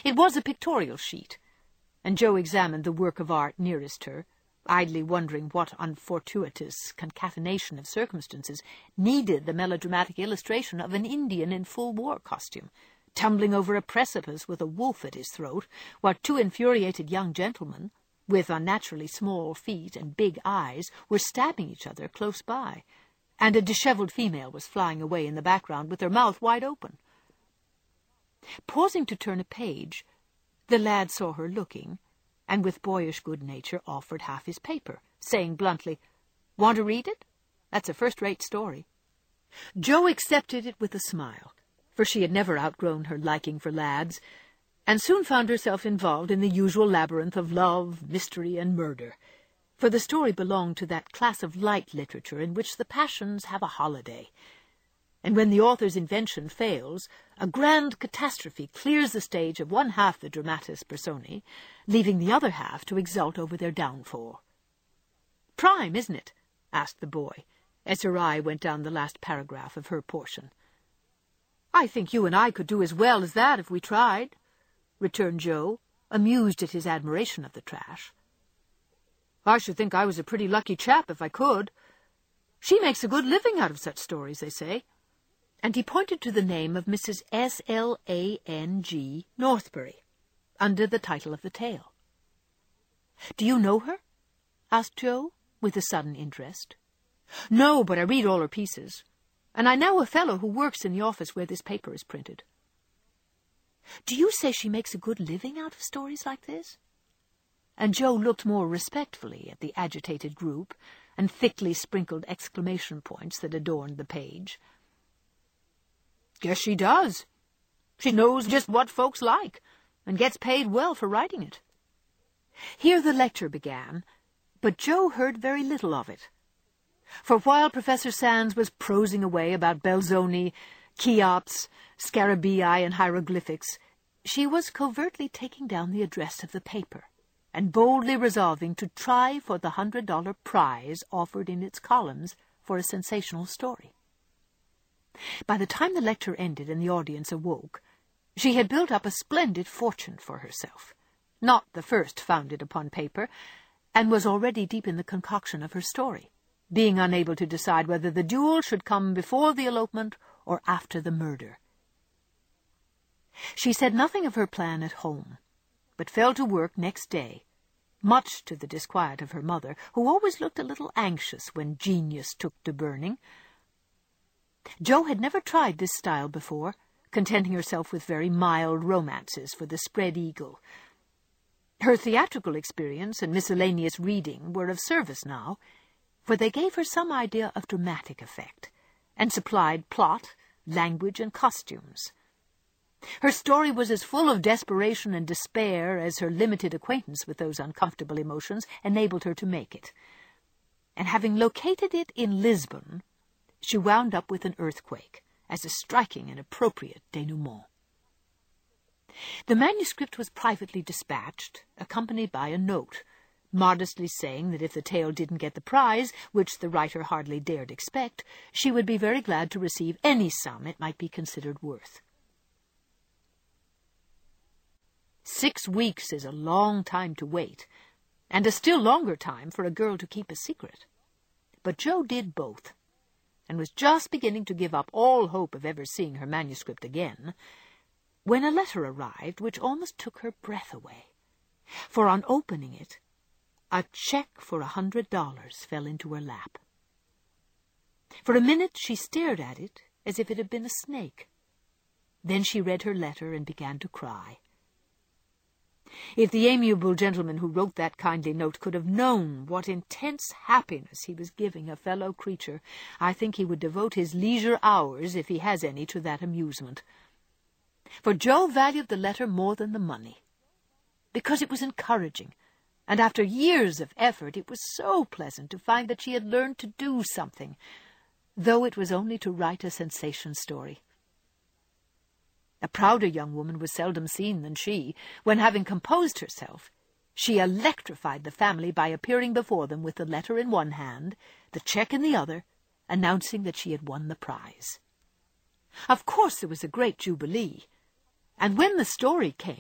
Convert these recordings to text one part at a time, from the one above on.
It was a pictorial sheet, and Jo examined the work of art nearest her, idly wondering what unfortuitous concatenation of circumstances needed the melodramatic illustration of an Indian in full war costume, tumbling over a precipice with a wolf at his throat, while two infuriated young gentlemen, with unnaturally small feet and big eyes, were stabbing each other close by, and a dishevelled female was flying away in the background with her mouth wide open. Pausing to turn a page, the lad saw her looking, and with boyish good nature offered half his paper, saying bluntly, "Want to read it? That's a first-rate story." Jo accepted it with a smile, for she had never outgrown her liking for lads, and soon found herself involved in the usual labyrinth of love, mystery, and murder, for the story belonged to that class of light literature in which the passions have a holiday, and when the author's invention fails, a grand catastrophe clears the stage of one half the dramatis personae, leaving the other half to exult over their downfall. "Prime, isn't it?" asked the boy, as her eye went down the last paragraph of her portion. "I think you and I could do as well as that if we tried," returned Jo, amused at his admiration of the trash. "I should think I was a pretty lucky chap if I could. She makes a good living out of such stories, they say." And he pointed to the name of Mrs. S.L.A.N.G. Northbury, under the title of the tale. "Do you know her?" asked Jo, with a sudden interest. "No, but I read all her pieces, and I know a fellow who works in the office where this paper is printed." "Do you say she makes a good living out of stories like this?" And Jo looked more respectfully at the agitated group and thickly sprinkled exclamation points that adorned the page. "Guess she does. She knows just what folks like, and gets paid well for writing it." Here the lecture began, but Jo heard very little of it. For while Professor Sands was prosing away about Belzoni, Cheops, Scarabaei, and hieroglyphics, she was covertly taking down the address of the paper, and boldly resolving to try for the $100 prize offered in its columns for a sensational story. By the time the lecture ended and the audience awoke, she had built up a splendid fortune for herself, not the first founded upon paper, and was already deep in the concoction of her story, being unable to decide whether the duel should come before the elopement or after the murder. She said nothing of her plan at home, but fell to work next day, much to the disquiet of her mother, who always looked a little anxious when genius took to burning. Jo had never tried this style before, contenting herself with very mild romances for the Spread Eagle. Her theatrical experience and miscellaneous reading were of service now, for they gave her some idea of dramatic effect, and supplied plot, language, and costumes. Her story was as full of desperation and despair as her limited acquaintance with those uncomfortable emotions enabled her to make it. And having located it in Lisbon, she wound up with an earthquake, as a striking and appropriate denouement. The manuscript was privately dispatched, accompanied by a note, modestly saying that if the tale didn't get the prize, which the writer hardly dared expect, she would be very glad to receive any sum it might be considered worth. 6 weeks is a long time to wait, and a still longer time for a girl to keep a secret. But Jo did both, and was just beginning to give up all hope of ever seeing her manuscript again, when a letter arrived which almost took her breath away, for on opening it, a check for $100 fell into her lap. For a minute she stared at it as if it had been a snake. Then she read her letter and began to cry. If the amiable gentleman who wrote that kindly note could have known what intense happiness he was giving a fellow creature, I think he would devote his leisure hours, if he has any, to that amusement. For Jo valued the letter more than the money, because it was encouraging, and after years of effort it was so pleasant to find that she had learned to do something, though it was only to write a sensation story. A prouder young woman was seldom seen than she, when, having composed herself, she electrified the family by appearing before them with the letter in one hand, the check in the other, announcing that she had won the prize. Of course there was a great jubilee, and when the story came,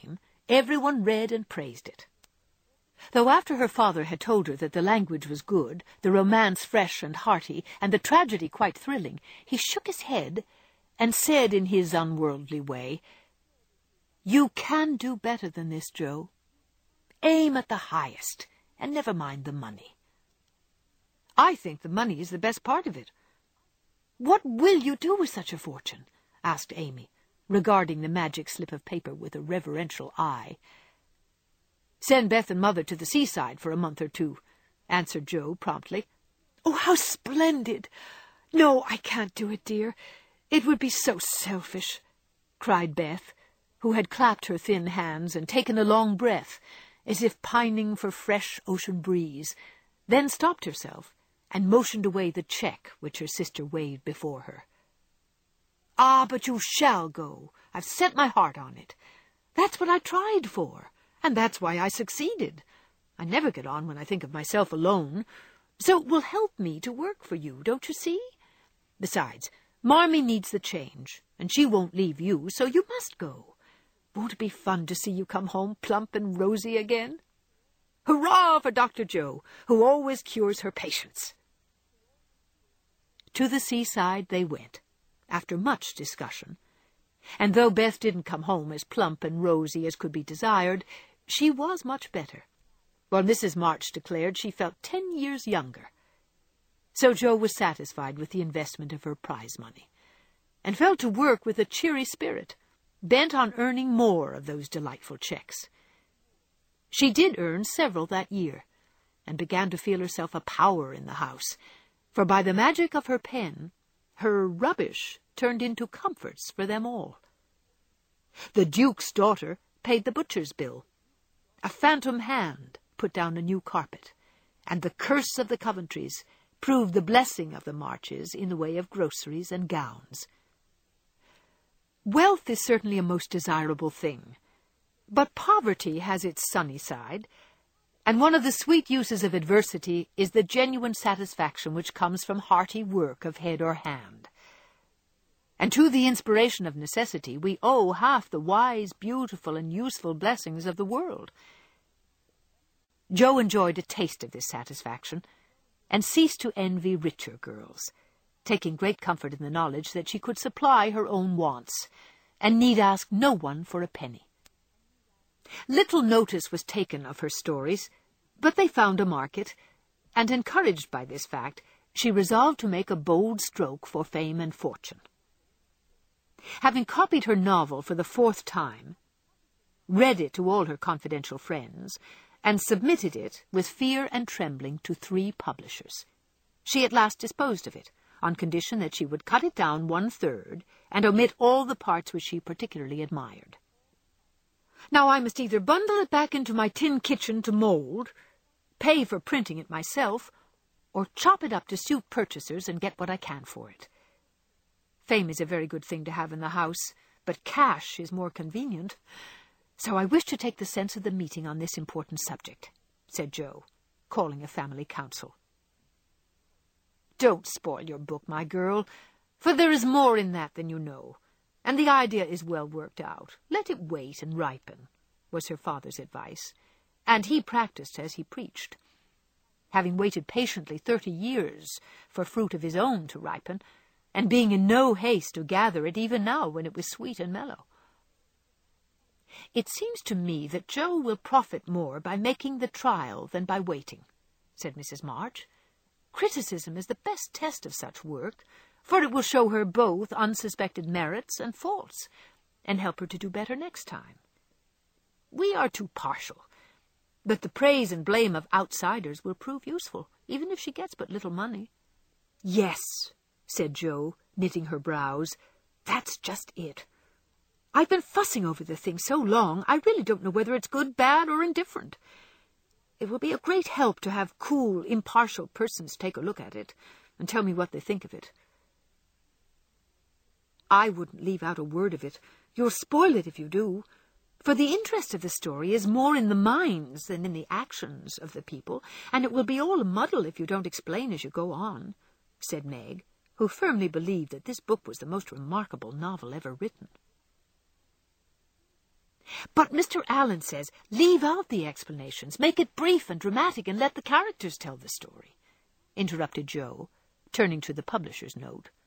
Everyone read and praised it. Though after her father had told her that the language was good, the romance fresh and hearty, and the tragedy quite thrilling, he shook his head and said in his unworldly way, "You can do better than this, Jo. Aim at the highest, and never mind the money." "I think the money is the best part of it." "What will you do with such a fortune?" asked Amy, regarding the magic slip of paper with a reverential eye. "Send Beth and Mother to the seaside for a month or two," answered Jo promptly. "Oh, how splendid! No, I can't do it, dear. It would be so selfish," cried Beth, who had clapped her thin hands and taken a long breath, as if pining for fresh ocean breeze, then stopped herself and motioned away the cheque which her sister waved before her. "Ah, but you shall go. I've set my heart on it. That's what I tried for, and that's why I succeeded. I never get on when I think of myself alone, so it will help me to work for you, don't you see? Besides, Marmee needs the change, and she won't leave you, so you must go. Won't it be fun to see you come home plump and rosy again? Hurrah for Dr. Jo, who always cures her patients." To the seaside they went, after much discussion, and though Beth didn't come home as plump and rosy as could be desired, she was much better, while Mrs. March declared she felt 10 years younger. So Jo was satisfied with the investment of her prize money, and fell to work with a cheery spirit, bent on earning more of those delightful cheques. She did earn several that year, and began to feel herself a power in the house, for by the magic of her pen, her rubbish turned into comforts for them all. The Duke's daughter paid the butcher's bill. A phantom hand put down a new carpet, and the curse of the Coventrys proved the blessing of the Marches in the way of groceries and gowns. Wealth is certainly a most desirable thing, but poverty has its sunny side, and one of the sweet uses of adversity is the genuine satisfaction which comes from hearty work of head or hand. And to the inspiration of necessity we owe half the wise, beautiful, and useful blessings of the world. Jo enjoyed a taste of this satisfaction, and ceased to envy richer girls, taking great comfort in the knowledge that she could supply her own wants, and need ask no one for a penny. Little notice was taken of her stories, but they found a market, and encouraged by this fact, she resolved to make a bold stroke for fame and fortune. Having copied her novel for the 4th time, read it to all her confidential friends, and submitted it with fear and trembling to 3 publishers, she at last disposed of it, on condition that she would cut it down 1/3 and omit all the parts which she particularly admired. Now I must either bundle it back into my tin kitchen to mould, pay for printing it myself, or chop it up to suit purchasers and get what I can for it. Fame is a very good thing to have in the house, but cash is more convenient. So I wish to take the sense of the meeting on this important subject," said Jo, calling a family council. "Don't spoil your book, my girl, for there is more in that than you know, and the idea is well worked out. Let it wait and ripen," was her father's advice, and he practiced as he preached. Having waited patiently 30 years for fruit of his own to ripen, and being in no haste to gather it even now when it was sweet and mellow. "It seems to me that Jo will profit more by making the trial than by waiting," said Mrs. March. "Criticism is the best test of such work, for it will show her both unsuspected merits and faults, and help her to do better next time. We are too partial, but the praise and blame of outsiders will prove useful, even if she gets but little money." "Yes," said Jo, knitting her brows, "that's just it. I've been fussing over the thing so long, I really don't know whether it's good, bad, or indifferent. It will be a great help to have cool, impartial persons take a look at it, and tell me what they think of it. I wouldn't leave out a word of it. You'll spoil it if you do, for the interest of the story is more in the minds than in the actions of the people, and it will be all a muddle if you don't explain as you go on," said Meg, who firmly believed that this book was the most remarkable novel ever written. But Mr. Allen says, leave out the explanations, make it brief and dramatic, and let the characters tell the story, interrupted Jo, turning to the publisher's note.